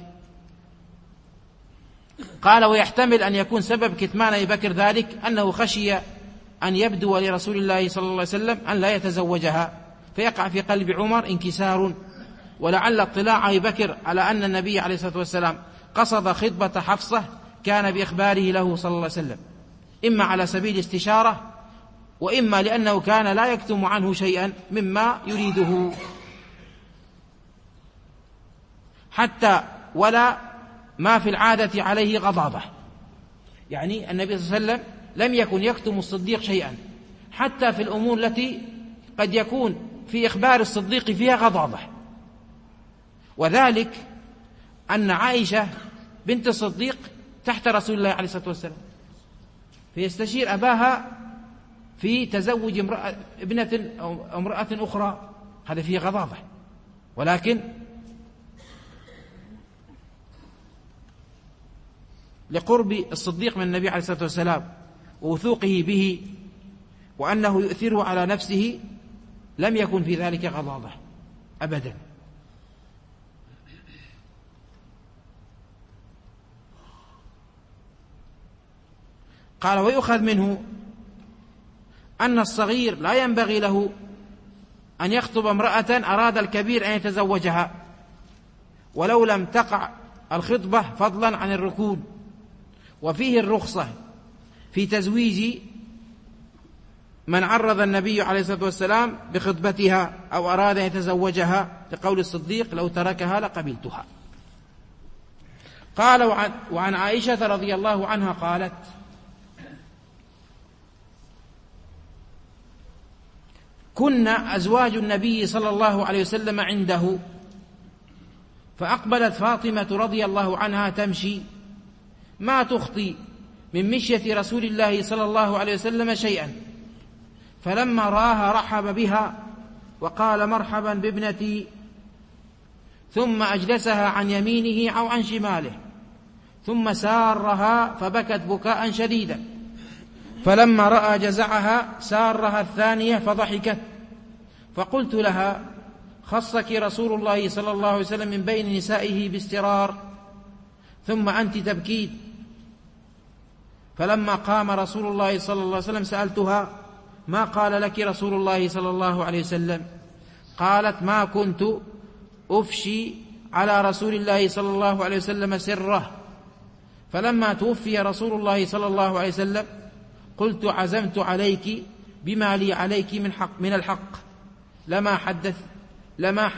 قال ويحتمل أن يكون سبب كتمان أبي بكر ذلك أنه خشي أن يبدو لرسول الله صلى الله عليه وسلم أن لا يتزوجها، فيقع في قلب عمر انكسار. ولعل اطلاع أبي بكر على أن النبي عليه الصلاة والسلام قصد خطبة حفصة كان بإخباره له صلى الله عليه وسلم، إما على سبيل استشارة، وإما لأنه كان لا يكتم عنه شيئا مما يريده، حتى ولا ما في العادة عليه غضاضة. يعني النبي صلى الله عليه وسلم لم يكن يكتم الصديق شيئا، حتى في الأمور التي قد يكون في إخبار الصديق فيها غضاضة. وذلك أن عائشة بنت الصديق تحت رسول الله عليه الصلاة والسلام، فيستشير أباها في تزوج ابنة أو امرأة أخرى، هذا فيه غضاضة. ولكن لقرب الصديق من النبي عليه الصلاة والسلام ووثوقه به وأنه يؤثره على نفسه لم يكن في ذلك غضاضة أبدا. قال ويؤخذ منه أن الصغير لا ينبغي له أن يخطب امرأة أراد الكبير أن يتزوجها ولو لم تقع الخطبة فضلا عن الركون. وفيه الرخصة في تزويج من عرض النبي عليه الصلاة والسلام بخطبتها أو أراد أن يتزوجها، لقول الصديق: لو تركها لقبلتها. قال: وعن عائشة رضي الله عنها قالت: كنا أزواج النبي صلى الله عليه وسلم عنده، فأقبلت فاطمة رضي الله عنها تمشي، ما تخطي من مشية رسول الله صلى الله عليه وسلم شيئا، فلما رآها رحب بها وقال: مرحبا بابنتي، ثم أجلسها عن يمينه أو عن شماله، ثم سارها فبكت بكاء شديدا، فلما رأى جزعها سارها الثانية فضحكت، فقلت لها: خصك رسول الله صلى الله عليه وسلم من بين نسائه باسترار، ثم أنت تبكين. فلما قام رسول الله صلى الله عليه وسلم سألتها: ما قال لك رسول الله صلى الله عليه وسلم؟ قالت: ما كنت أفشي على رسول الله صلى الله عليه وسلم سره، فلما توفي رسول الله صلى الله عليه وسلم قلت: عزمت عليك بما لي عليك من الحق، لما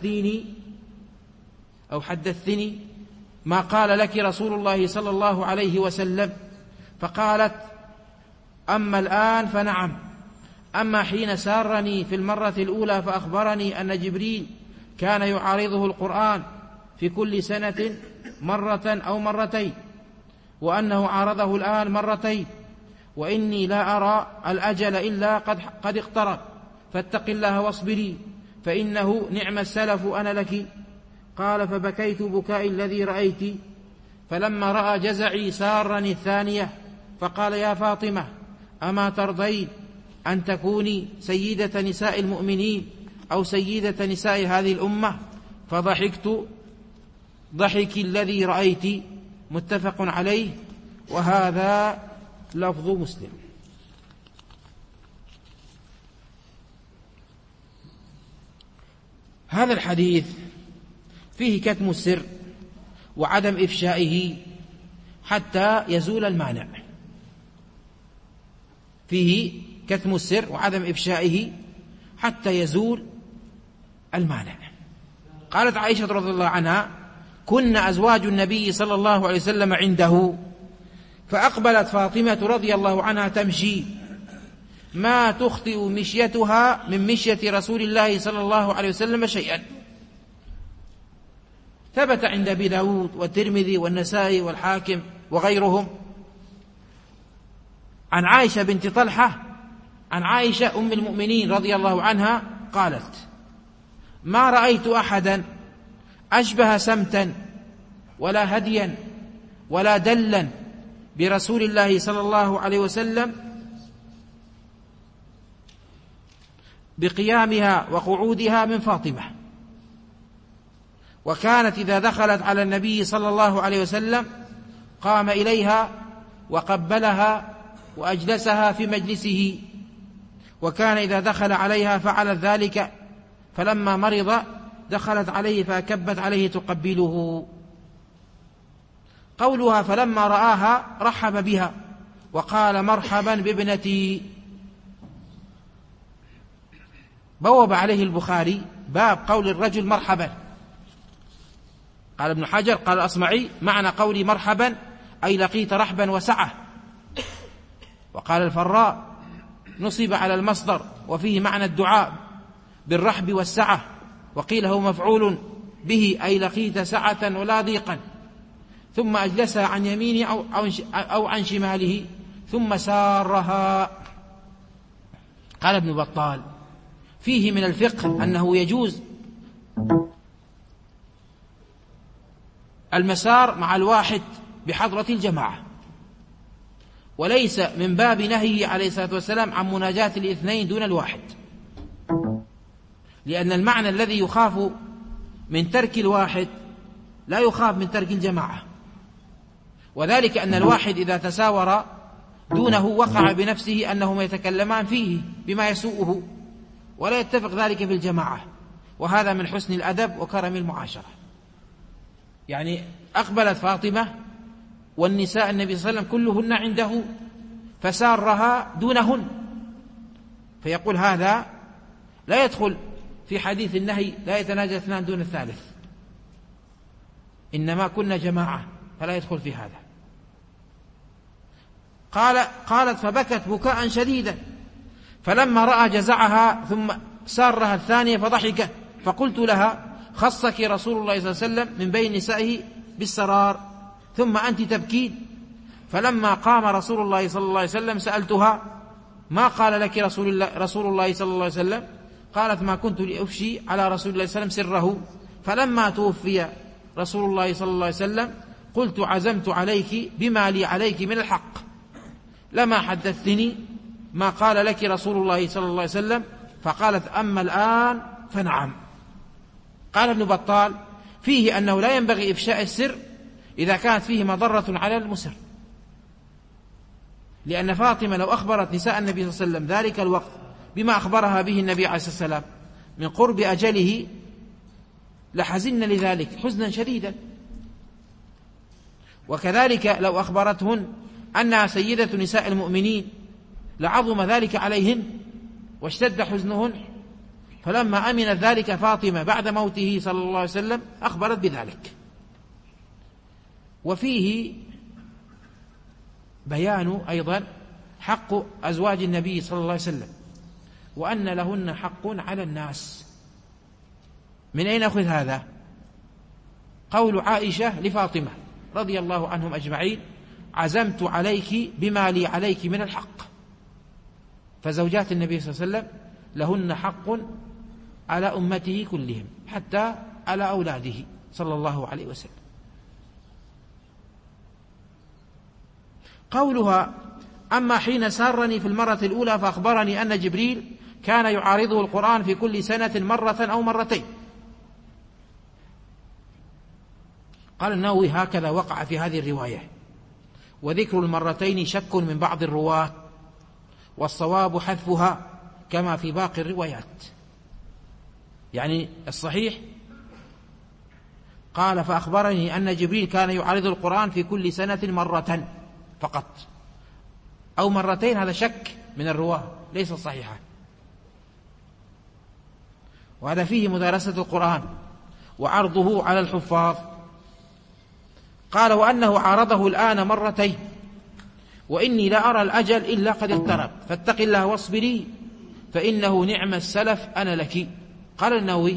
حدثتني ما قال لك رسول الله صلى الله عليه وسلم. فقالت: أما الآن فنعم، أما حين سارني في المرة الأولى فأخبرني أن جبريل كان يعارضه القرآن في كل سنة مرة أو مرتين، وأنه عارضه الآن مرتين، وإني لا أرى الأجل إلا قد اقترب، فاتق الله واصبري، فإنه نعم السلف أنا لك. قال: فبكيت بكاء الذي رأيت، فلما رأى جزعي سارني الثانية، فقال: يا فاطمة، أما ترضين أن تكوني سيدة نساء المؤمنين أو سيدة نساء هذه الأمة؟ فضحكت ضحك الذي رأيت. متفق عليه، وهذا لفظ مسلم. هذا الحديث فيه كتم السر وعدم إفشائه حتى يزول المانع. فيه كتم السر وعدم إفشائه حتى يزول المانع. قالت عائشة رضي الله عنها: كنا أزواج النبي صلى الله عليه وسلم عنده، فأقبلت فاطمة رضي الله عنها تمشي، ما تخطئ مشيتها من مشية رسول الله صلى الله عليه وسلم شيئا. ثبت عند أبي داود والترمذي والنسائي والحاكم وغيرهم عن عائشة بنت طلحة عن عائشة أم المؤمنين رضي الله عنها قالت: ما رأيت أحدا أشبه سمتا ولا هديا ولا دلا برسول الله صلى الله عليه وسلم بقيامها وقعودها من فاطمة. وكانت إذا دخلت على النبي صلى الله عليه وسلم قام إليها وقبلها وأجلسها في مجلسه، وكان إذا دخل عليها فعلت ذلك، فلما مرض دخلت عليه فأكبت عليه تقبله. قولها فلما رآها رحب بها وقال: مرحبا بابنتي. بوب عليه البخاري باب قول الرجل مرحبا. قال ابن حجر قال الأصمعي: معنى قولي مرحبا أي لقيت رحبا وسعة. وقال الفراء: نصب على المصدر وفيه معنى الدعاء بالرحب والسعة، وقيل هو مفعول به أي لقيت سعة ولا ضيقا. ثم أجلسها عن يمينه أو عن شماله، ثم سارها. قال ابن بطال: فيه من الفقه أنه يجوز المسار مع الواحد بحضرة الجماعة، وليس من باب نهيه عليه الصلاة والسلام عن مناجاة الاثنين دون الواحد، لأن المعنى الذي يخاف من ترك الواحد لا يخاف من ترك الجماعة، وذلك أن الواحد إذا تساور دونه وقع بنفسه أنهما يتكلمان فيه بما يسوءه، ولا يتفق ذلك في الجماعة، وهذا من حسن الأدب وكرم المعاشرة. يعني أقبلت فاطمة والنساء النبي صلى الله عليه وسلم كلهن عنده، فسارها دونهن، فيقول هذا لا يدخل في حديث النهي لا يتناجى اثنان دون الثالث، إنما كنا جماعة فلا يدخل في هذا. قالت فبكت بكاء شديدا، فلما رأى جزعها ثم سارها الثانية فضحك، فقلت لها خصك رسول الله صلى الله عليه وسلم من بين نسائه بالسرار ثم أنت تبكين. فلما قام رسول الله صلى الله عليه وسلم سألتها ما قال لك رسول الله صلى الله عليه وسلم؟ قالت ما كنت لأفشي على رسول الله صلى الله عليه وسلم سره، فلما توفي رسول الله صلى الله عليه وسلم قلت عزمت عليك بما لي عليك من الحق، لما حدثتني ما قال لك رسول الله صلى الله عليه وسلم. فقالت أما الآن فنعم. قال ابن بطال فيه أنه لا ينبغي إفشاء السر إذا كانت فيه مضرة على المسر، لأن فاطمة لو أخبرت نساء النبي صلى الله عليه وسلم ذلك الوقت بما أخبرها به النبي عليه الصلاة والسلام من قرب أجله لحزن لذلك حزنا شديدا، وكذلك لو أخبرتهن أنها سيدة نساء المؤمنين لعظم ذلك عليهن واشتد حزنهن. فلما أمنت ذلك فاطمة بعد موته صلى الله عليه وسلم أخبرت بذلك. وفيه بيان أيضا حق أزواج النبي صلى الله عليه وسلم، وأن لهن حق على الناس. من أين أخذ هذا؟ قول عائشة لفاطمة رضي الله عنهم أجمعين عزمت عليك بما لي عليك من الحق. فزوجات النبي صلى الله عليه وسلم لهن حق على أمته كلهم حتى على أولاده صلى الله عليه وسلم. قولها أما حين سارني في المرة الأولى فأخبرني أن جبريل كان يعارضه القرآن في كل سنة مرة أو مرتين. قال النووي هكذا وقع في هذه الرواية، وذكر المرتين شك من بعض الرواة، والصواب حذفها كما في باقي الروايات. يعني الصحيح قال فأخبرني أن جبريل كان يعارض القرآن في كل سنة مرة فقط أو مرتين، هذا شك من الرواة ليس صحيحا، وهذا فيه مدارسة القرآن وعرضه على الحفاظ. قال وأنه عارضه الآن مرتين وإني لا أرى الأجل إلا قد اقترب فاتق الله واصبري فإنه نعم السلف أنا لك. قال النووي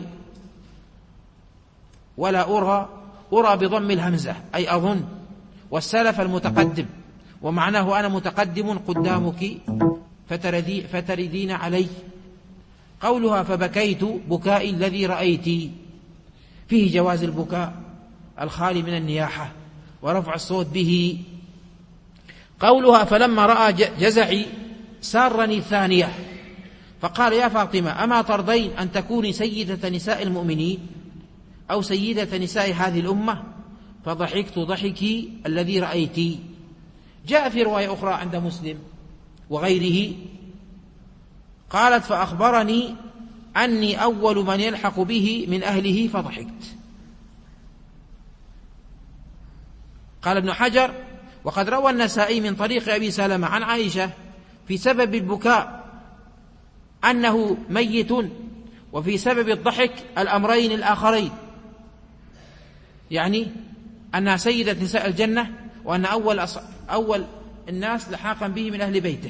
ولا أرى بضم الهمزة أي أظن، والسلف المتقدم، ومعناه أنا متقدم قدامك فتردين علي. قولها فبكيت بكائي الذي رأيت، فيه جواز البكاء الخالي من النياحة ورفع الصوت به. قولها فلما رأى جزعي سارني ثانية فقال يا فاطمة أما ترضين أن تكوني سيدة نساء المؤمنين أو سيدة نساء هذه الأمة؟ فضحكت ضحكي الذي رأيتي. جاء في رواية أخرى عند مسلم وغيره قالت فأخبرني أني أول من يلحق به من أهله فضحكت. قال ابن حجر وقد روى النسائي من طريق أبي سلمة عن عائشة في سبب البكاء أنه ميت، وفي سبب الضحك الأمرين الآخرين، يعني أنها سيدة نساء الجنة وأن أول الناس لحاقا به من أهل بيته.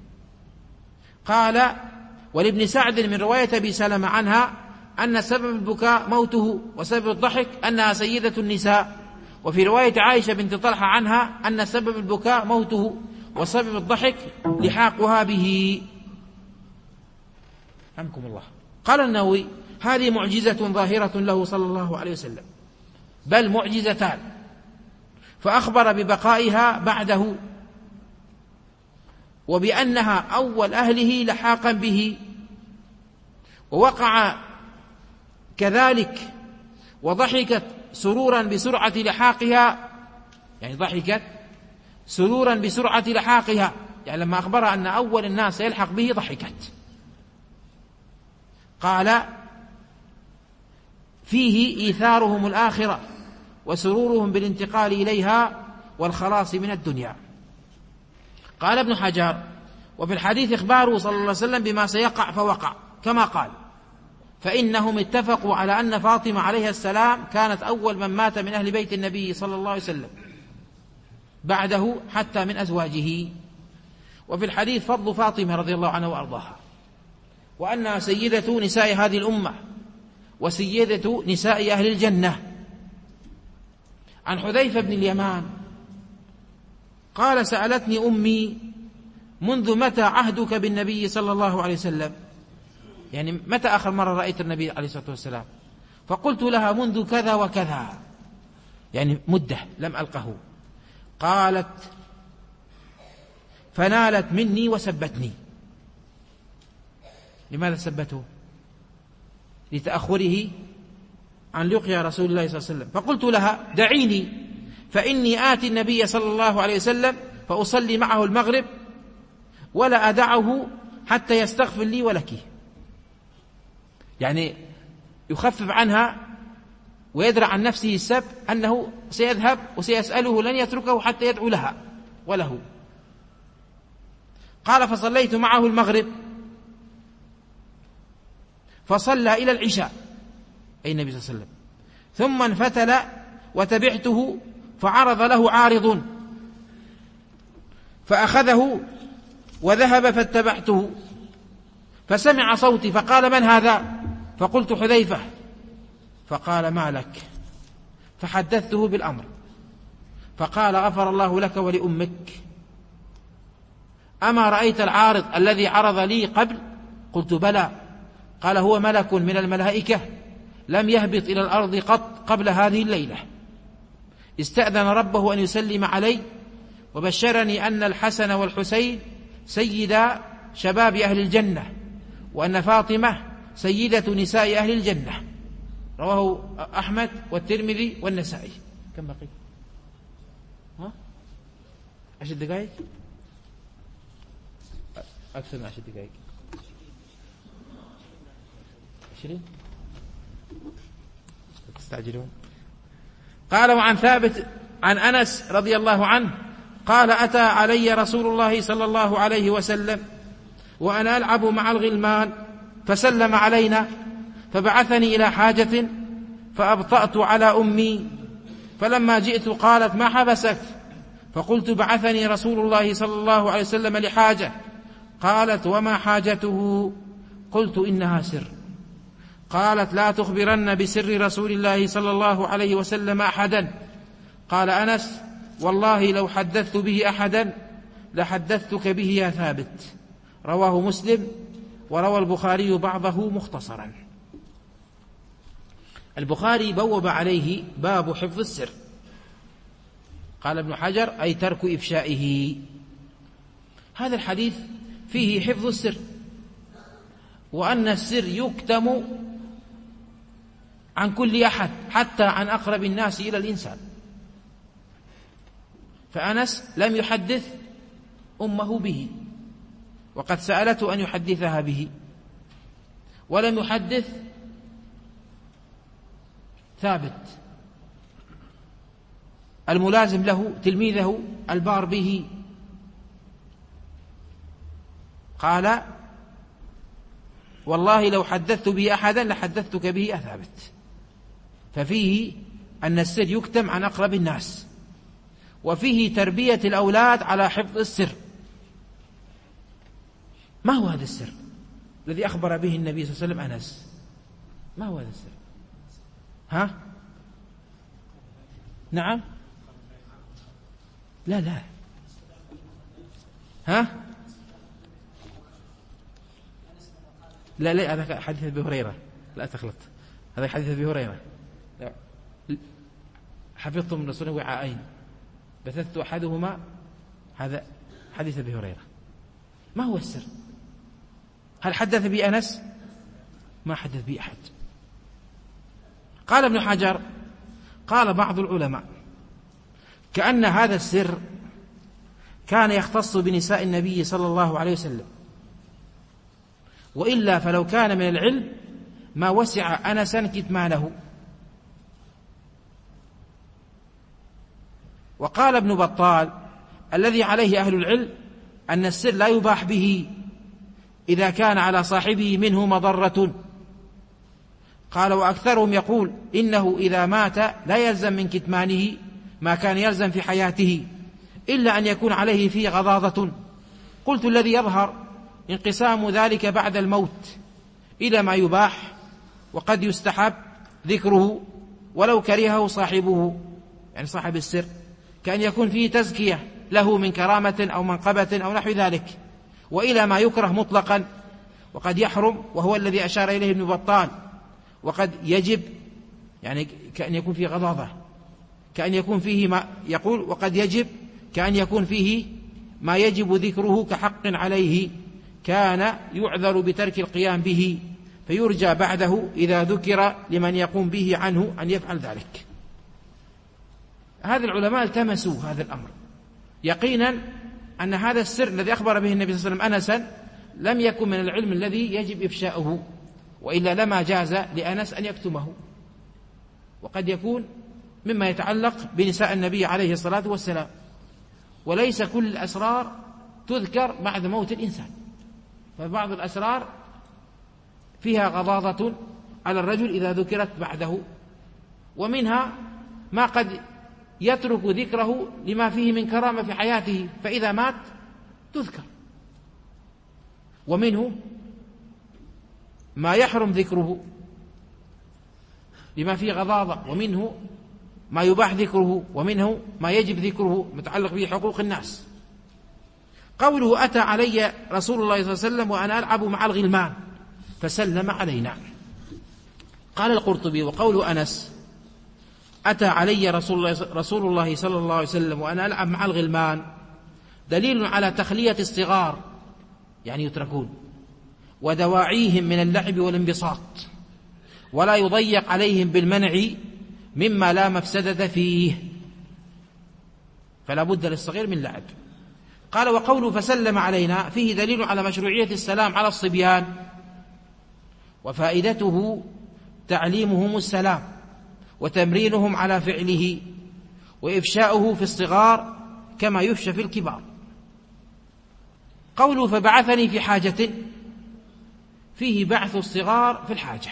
قال ولابن سعد من رواية أبي سلمة عنها أن سبب البكاء موته وسبب الضحك أنها سيدة النساء، وفي رواية عائشة بنت طلحة عنها أن سبب البكاء موته وسبب الضحك لحاقها به. رحمكم الله. قال النووي هذه معجزة ظاهرة له صلى الله عليه وسلم، بل معجزتان، فأخبر ببقائها بعده وبأنها أول أهله لحاقا به، ووقع كذلك وضحكت سرورا بسرعة لحاقها، يعني ضحكت سرورا بسرعة لحاقها، يعني لما أخبرها أن أول الناس يلحق به ضحكت. قال فيه إيثارهم الآخرة وسرورهم بالانتقال إليها والخلاص من الدنيا. قال ابن حجر: وفي الحديث إخباره صلى الله عليه وسلم بما سيقع فوقع كما قال، فإنهم اتفقوا على أن فاطمة عليها السلام كانت أول من مات من أهل بيت النبي صلى الله عليه وسلم بعده حتى من أزواجه. وفي الحديث فضل فاطمة رضي الله عنها وأرضاها، وأنها سيدة نساء هذه الأمة وسيدة نساء أهل الجنة. عن حذيفة بن اليمان قال: سألتني أمي: منذ متى عهدك بالنبي صلى الله عليه وسلم؟ يعني متى آخر مرة رأيت النبي عليه الصلاة والسلام؟ فقلت لها: منذ كذا وكذا، يعني مدة لم ألقه. قالت: فنالت مني وسبتني. لماذا سبته؟ لتأخره عن لقيا رسول الله صلى الله عليه وسلم. فقلت لها: دعيني فإني آتي النبي صلى الله عليه وسلم فأصلي معه المغرب ولا أدعه حتى يستغفر لي ولك. يعني يخفف عنها ويدرع عن نفسه السب أنه سيذهب وسيسأله لن يتركه حتى يدعو لها وله. قال: فصليت معه المغرب فصلى إلى العشاء، أي النبي صلى الله عليه وسلم، ثم انفتل وتبعته فعرض له عارض فأخذه وذهب فاتبعته، فسمع صوتي فقال: من هذا؟ فقلت: حذيفة. فقال: ما لك؟ فحدثته بالأمر، فقال: غفر الله لك ولأمك. أما رأيت العارض الذي عرض لي قبل؟ قلت: بلى. قال: هو ملك من الملائكة لم يهبط إلى الأرض قط قبل هذه الليلة، استأذن ربه أن يسلم علي وبشرني أن الحسن والحسين سيدا شباب أهل الجنة، وأن فاطمة سيدة نساء أهل الجنة. رواه أحمد والترمذي والنسائي. كم بقي؟ 10 دقائق؟ أكثر من 10 دقائق. 20 تستعجلون. قال: وعن ثابت عن أنس رضي الله عنه قال: أتى علي رسول الله صلى الله عليه وسلم وأنا ألعب مع الغلمان فسلم علينا، فبعثني إلى حاجة فأبطأت على أمي، فلما جئت قالت: ما حبسك؟ فقلت: بعثني رسول الله صلى الله عليه وسلم لحاجة. قالت: وما حاجته؟ قلت: إنها سر. قالت: لا تخبرن بسر رسول الله صلى الله عليه وسلم أحدا. قال أنس: والله لو حدثت به أحدا لحدثتك به يا ثابت. رواه مسلم، وروى البخاري بعضه مختصرا. البخاري بوب عليه باب حفظ السر. قال ابن حجر: أي ترك إفشائه. هذا الحديث فيه حفظ السر، وأن السر يكتم عن كل أحد حتى عن أقرب الناس إلى الإنسان. فأنس لم يحدث أمه به، وقد سألته أن يحدثها به، ولم يحدث ثابت الملازم له تلميذه البار به. قال: والله لو حدثت به أحدا لحدثتك به يا ثابت. ففيه أن السر يكتم عن أقرب الناس، وفيه تربية الأولاد على حفظ السر. ما هو هذا السر الذي أخبر به النبي صلى الله عليه وسلم أنس؟ ما هو هذا السر؟ ها؟ نعم؟ لا لا. ها؟ لا لا، هذا حديث أبي هريرة، لا تخلط، هذا حديث أبي هريرة. حفظت من رسول الله وعاءين بثثت أحدهما، هذا حديث أبي هريرة. ما هو السر؟ هل حدث بي أنس؟ ما حدث بي أحد. قال ابن حجر: قال بعض العلماء: كأن هذا السر كان يختص بنساء النبي صلى الله عليه وسلم، وإلا فلو كان من العلم ما وسع أنسا كتمانه. وقال ابن بطال: الذي عليه أهل العلم أن السر لا يباح به إذا كان على صاحبه منه مضرة. قال: وأكثرهم يقول إنه إذا مات لا يلزم من كتمانه ما كان يلزم في حياته إلا أن يكون عليه فيه غضاضة. قلت: الذي يظهر انقسام ذلك بعد الموت إلى ما يباح وقد يستحب ذكره ولو كرهه صاحبه، يعني صاحب السر، كأن يكون فيه تزكية له من كرامة أو منقبة أو نحو ذلك، وإلى ما يكره مطلقا وقد يحرم، وهو الذي أشار إليه ابن بطال، وقد يجب، يعني كأن يكون فيه غضاضة، كأن يكون فيه ما يقول وقد يجب، كأن يكون فيه ما يجب ذكره كحق عليه كان يعذر بترك القيام به، فيرجى بعده إذا ذكر لمن يقوم به عنه أن يفعل ذلك. هذا العلماء التمسوا هذا الأمر يقينا أن هذا السر الذي أخبر به النبي صلى الله عليه وسلم أنسا لم يكن من العلم الذي يجب إفشاؤه، وإلا لما جاز لأنس أن يكتمه، وقد يكون مما يتعلق بنساء النبي عليه الصلاة والسلام، وليس كل الأسرار تذكر بعد موت الإنسان، فبعض الأسرار فيها غضاضة على الرجل إذا ذكرت بعده، ومنها ما قد يترك ذكره لما فيه من كرامة في حياته فإذا مات تذكر، ومنه ما يحرم ذكره لما فيه غضاضة، ومنه ما يباح ذكره، ومنه ما يجب ذكره متعلق به حقوق الناس. قوله: أتى علي رسول الله صلى الله عليه وسلم وأنا ألعب مع الغلمان فسلم علينا. قال القرطبي: وقول أنس: أتى علي رسول الله صلى الله عليه وسلم وأنا ألعب مع الغلمان دليل على تخلية الصغار، يعني يتركون، ودواعيهم من اللعب والانبساط، ولا يضيق عليهم بالمنع مما لا مفسدة فيه، فلا بد للصغير من لعب. قال: وقوله فسلم علينا فيه دليل على مشروعية السلام على الصبيان، وفائدته تعليمهم السلام وتمرينهم على فعله، وإفشاؤه في الصغار كما يفشى في الكبار. قوله فبعثني في حاجة فيه بعث الصغار في الحاجة.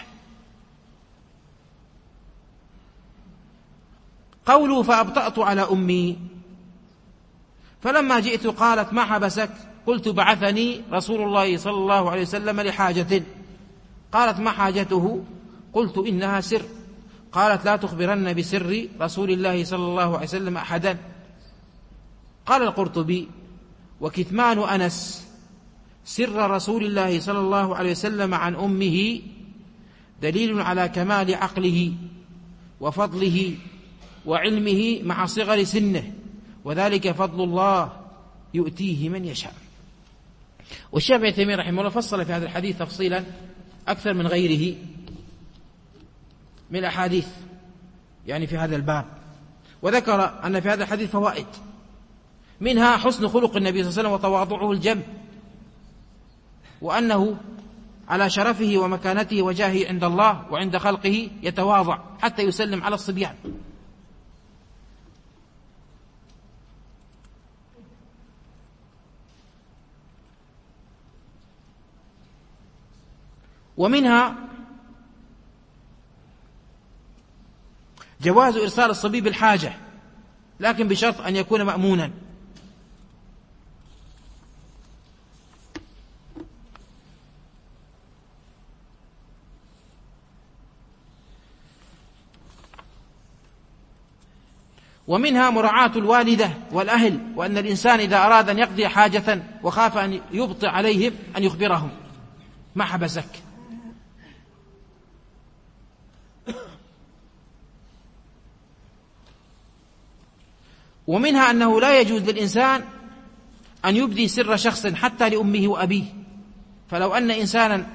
قوله فأبطأت على أمي فلما جئت قالت: ما حبسك؟ قلت: بعثني رسول الله صلى الله عليه وسلم لحاجة. قالت: ما حاجته؟ قلت: إنها سر. قالت: لا تخبرن بسر رسول الله صلى الله عليه وسلم أحدا. قال القرطبي: وكتمان أنس سر رسول الله صلى الله عليه وسلم عن أمه دليل على كمال عقله وفضله وعلمه مع صغر سنه، وذلك فضل الله يؤتيه من يشاء. والشيخ ابن تيمية رحمه الله فصل في هذا الحديث تفصيلا أكثر من غيره من الأحاديث يعني في هذا الباب، وذكر أن في هذا الحديث فوائد، منها حسن خلق النبي صلى الله عليه وسلم وتواضعه الجم، وأنه على شرفه ومكانته وجاهه عند الله وعند خلقه يتواضع حتى يسلم على الصبيان. ومنها جواز إرسال الصبي بالحاجة، لكن بشرط أن يكون مأمونا. ومنها مراعاة الوالدة والأهل، وأن الإنسان إذا أراد أن يقضي حاجة وخاف أن يبطئ عليهم أن يخبرهم: ما حبسك؟ ومنها أنه لا يجوز للإنسان أن يبدي سر شخص حتى لأمه وأبيه، فلو أن إنسانا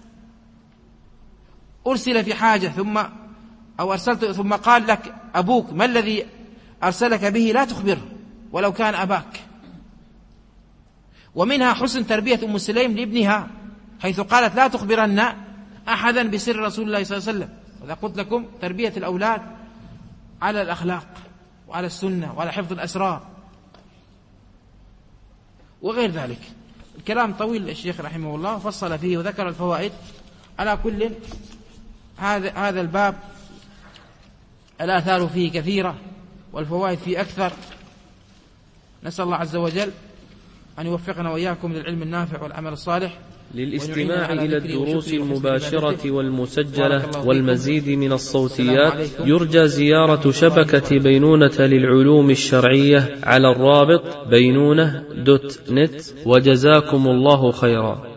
أرسل في حاجة أو أرسلت ثم قال لك أبوك ما الذي أرسلك به لا تخبره ولو كان أباك. ومنها حسن تربية أم سليم لابنها، حيث قالت: لا تخبرن أحدا بسر رسول الله صلى الله عليه وسلم. وإذا قلت لكم تربية الأولاد على الأخلاق وعلى السنة وعلى حفظ الأسرار. وغير ذلك. الكلام طويل الشيخ رحمه الله فصل فيه وذكر الفوائد. على كل هذا الباب الآثار فيه كثيرة والفوائد فيه أكثر. نسأل الله عز وجل أن يوفقنا وإياكم للعلم النافع والعمل الصالح. للاستماع إلى الدروس المباشرة والمسجلة والمزيد من الصوتيات يرجى زيارة شبكة بينونة للعلوم الشرعية على الرابط بينونة.net. وجزاكم الله خيرا.